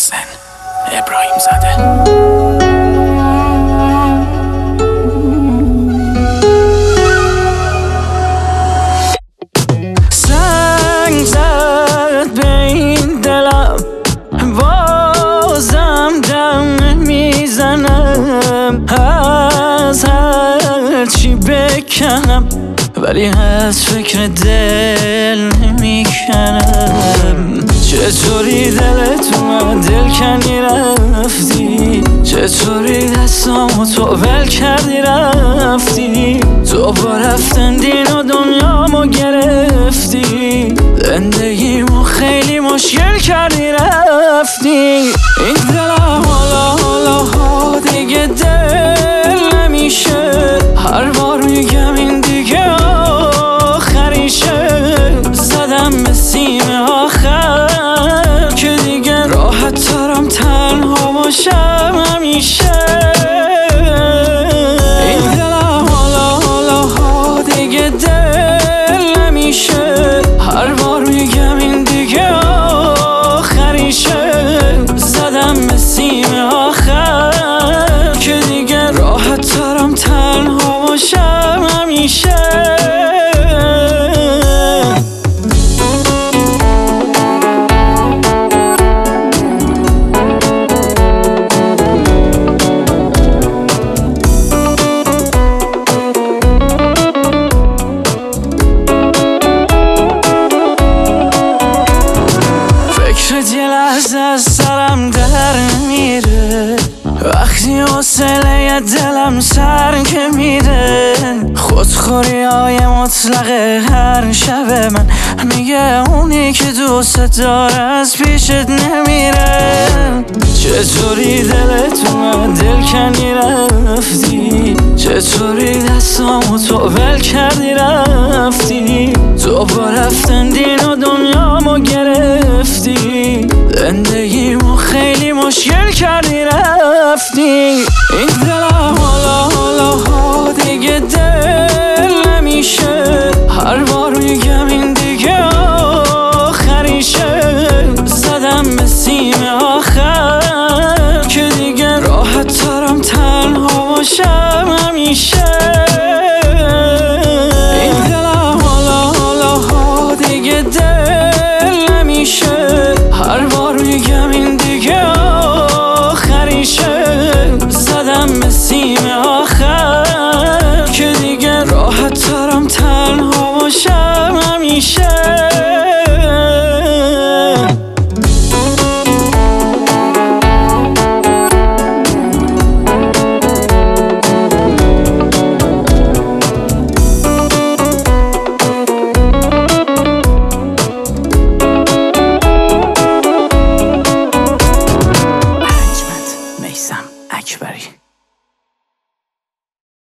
محسن ابراهیم زاده. سنگ زد به این دلم، بازم دم میزنم. از هر چی بکنم ولی از فکر دل نمیکنم. چطوری دلت اومد دل کنی رفتی، چطوری دستامو تو ول کردی رفتی. تو با رفتن دین و دنیامو گرفتی، زندگیمو خیلی مشکل کردی رفتی. این دلم حالا دیگه دل نمیشه، هر بار میگم این دیگه آخریشه. زدم به سیم آخر که دیگه راحت ترم تنها باشم همیشه. این دلم حالا دیگه دل نمیشه، هر بار میگم این دیگه آخریشه. زدم به سیم آخر که دیگه راحت ترم تنها باشم همیشه. یه لحظه از سرم در میره، وقتی حوصله دلم سر که میره. خودخوری های مطلق هر شب من میگه اونی که دوست داره از پیشت نمیره. چطوری دلت اومد دل کنی رفتی، چطوری دستامو تو ول کردی رفتی. تو با رفتن دین و دنیامو گرفتی، زندگیمو خیلی مشکل کردی